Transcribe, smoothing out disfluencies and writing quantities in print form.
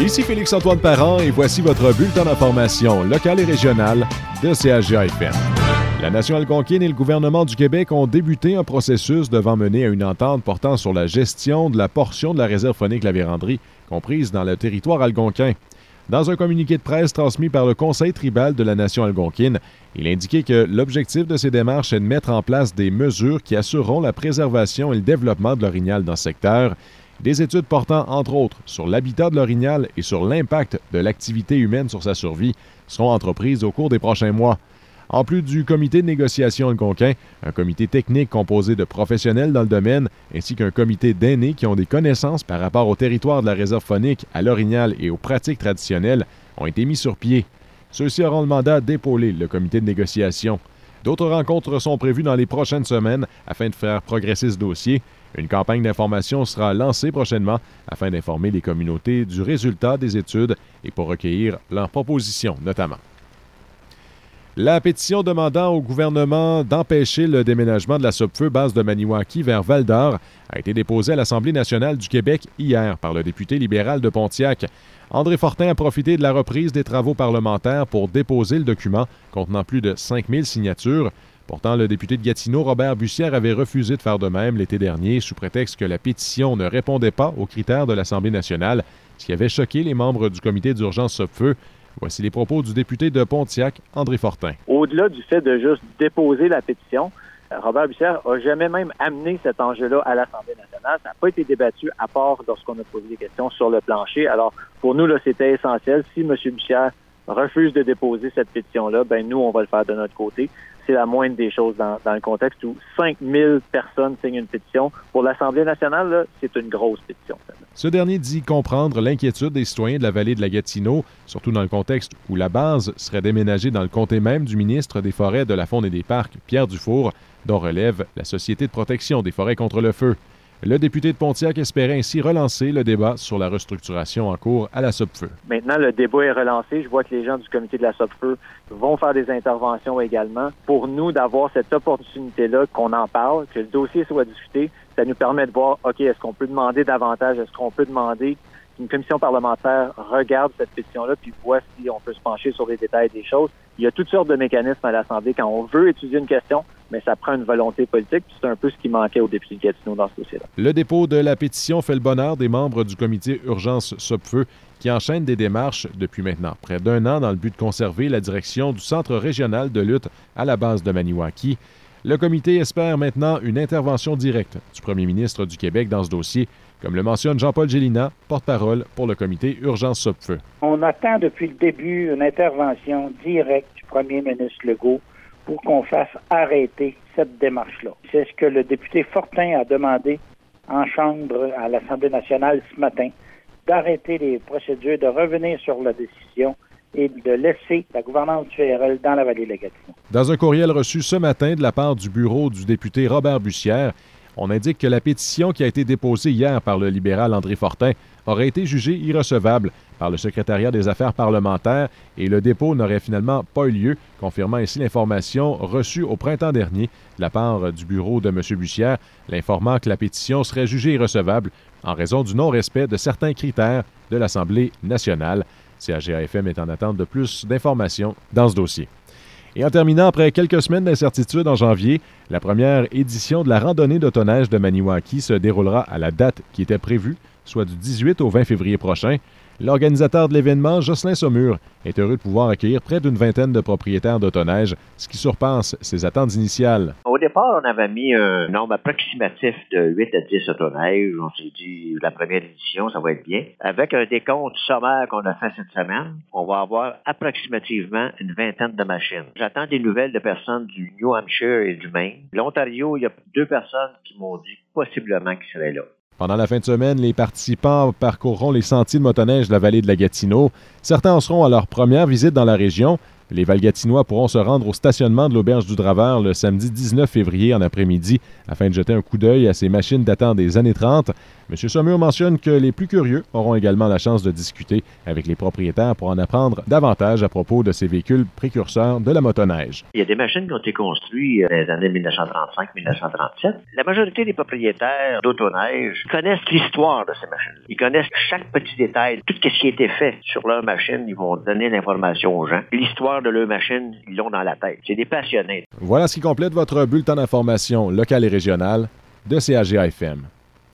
Ici Félix-Antoine Parent et voici votre bulletin d'information locale et régionale de CHGA-FM. La Nation algonquine et le gouvernement du Québec ont débuté un processus devant mener à une entente portant sur la gestion de la portion de la réserve faunique La Vérandrie comprise dans le territoire algonquin. Dans un communiqué de presse transmis par le Conseil tribal de la Nation algonquine, il indiquait que l'objectif de ces démarches est de mettre en place des mesures qui assureront la préservation et le développement de l'orignal dans ce secteur. Des études portant, entre autres, sur l'habitat de l'orignal et sur l'impact de l'activité humaine sur sa survie seront entreprises au cours des prochains mois. En plus du comité de négociation algonquin, un comité technique composé de professionnels dans le domaine, ainsi qu'un comité d'aînés qui ont des connaissances par rapport au territoire de la réserve faunique, à l'orignal et aux pratiques traditionnelles, ont été mis sur pied. Ceux-ci auront le mandat d'épauler le comité de négociation. D'autres rencontres sont prévues dans les prochaines semaines afin de faire progresser ce dossier. Une campagne d'information sera lancée prochainement afin d'informer les communautés du résultat des études et pour recueillir leurs propositions notamment. La pétition demandant au gouvernement d'empêcher le déménagement de la Sopfeu base de Maniwaki vers Val-d'Or a été déposée à l'Assemblée nationale du Québec hier par le député libéral de Pontiac. André Fortin a profité de la reprise des travaux parlementaires pour déposer le document contenant plus de 5000 signatures. Pourtant, le député de Gatineau, Robert Bussière, avait refusé de faire de même l'été dernier sous prétexte que la pétition ne répondait pas aux critères de l'Assemblée nationale, ce qui avait choqué les membres du comité d'urgence Sopfeu. Voici les propos du député de Pontiac, André Fortin. Au-delà du fait de juste déposer la pétition, Robert Bussière n'a jamais même amené cet enjeu-là à l'Assemblée nationale. Ça n'a pas été débattu à part lorsqu'on a posé des questions sur le plancher. Alors, pour nous, là, c'était essentiel. Si M. Bussière refuse de déposer cette pétition-là, ben nous, on va le faire de notre côté. C'est la moindre des choses dans le contexte où 5000 personnes signent une pétition. Pour l'Assemblée nationale, là, c'est une grosse pétition. Ce dernier dit comprendre l'inquiétude des citoyens de la vallée de la Gatineau, surtout dans le contexte où la base serait déménagée dans le comté même du ministre des Forêts, de la Faune et des Parcs, Pierre Dufour, dont relève la Société de protection des forêts contre le feu. Le député de Pontiac espérait ainsi relancer le débat sur la restructuration en cours à la Sopfeu. Maintenant, le débat est relancé. Je vois que les gens du comité de la Sopfeu vont faire des interventions également. Pour nous, d'avoir cette opportunité-là, qu'on en parle, que le dossier soit discuté, ça nous permet de voir, OK, est-ce qu'on peut demander davantage? Est-ce qu'on peut demander qu'une commission parlementaire regarde cette pétition-là puis voit si on peut se pencher sur les détails des choses? Il y a toutes sortes de mécanismes à l'Assemblée quand on veut étudier une question, mais ça prend une volonté politique, puis c'est un peu ce qui manquait au député de Gatineau dans ce dossier-là. Le dépôt de la pétition fait le bonheur des membres du comité Urgence Sopfeu qui enchaînent des démarches depuis maintenant près d'un an dans le but de conserver la direction du Centre régional de lutte à la base de Maniwaki. Le comité espère maintenant une intervention directe du premier ministre du Québec dans ce dossier, comme le mentionne Jean-Paul Gélina, porte-parole pour le comité Urgence Sopfeu. On attend depuis le début une intervention directe du premier ministre Legault pour qu'on fasse arrêter cette démarche-là. C'est ce que le député Fortin a demandé en Chambre à l'Assemblée nationale ce matin, d'arrêter les procédures, de revenir sur la décision et de laisser la gouvernance fédérale dans la vallée de la Gatineau. Dans un courriel reçu ce matin de la part du bureau du député Robert Bussière, on indique que la pétition qui a été déposée hier par le libéral André Fortin aurait été jugée irrecevable par le secrétariat des affaires parlementaires et le dépôt n'aurait finalement pas eu lieu, confirmant ainsi l'information reçue au printemps dernier de la part du bureau de M. Bussière, l'informant que la pétition serait jugée irrecevable en raison du non-respect de certains critères de l'Assemblée nationale. CHGA-FM est en attente de plus d'informations dans ce dossier. Et en terminant, après quelques semaines d'incertitude en janvier, la première édition de la randonnée d'autoneige de Maniwaki se déroulera à la date qui était prévue, soit du 18 au 20 février prochain. L'organisateur de l'événement, Jocelyn Saumur, est heureux de pouvoir accueillir près d'une vingtaine de propriétaires d'autoneige, ce qui surpasse ses attentes initiales. Au départ, on avait mis un nombre approximatif de 8 à 10 autoneiges. On s'est dit, la première édition, ça va être bien. Avec un décompte sommaire qu'on a fait cette semaine, on va avoir approximativement une vingtaine de machines. J'attends des nouvelles de personnes du New Hampshire et du Maine. L'Ontario, il y a 2 personnes qui m'ont dit possiblement qu'ils seraient là. Pendant la fin de semaine, les participants parcourront les sentiers de motoneige de la vallée de la Gatineau. Certains en seront à leur première visite dans la région. Les Valgatinois pourront se rendre au stationnement de l'Auberge du Draveur le samedi 19 février en après-midi afin de jeter un coup d'œil à ces machines datant des années 30. M. Saumur mentionne que les plus curieux auront également la chance de discuter avec les propriétaires pour en apprendre davantage à propos de ces véhicules précurseurs de la motoneige. Il y a des machines qui ont été construites dans les années 1935-1937. La majorité des propriétaires d'autoneige connaissent l'histoire de ces machines. Ils connaissent chaque petit détail, tout ce qui a été fait sur leur machine. Ils vont donner l'information aux gens. L'histoire de leur machine, ils l'ont dans la tête. C'est des passionnés. Voilà ce qui complète votre bulletin d'information locale et régionale de CAGA FM.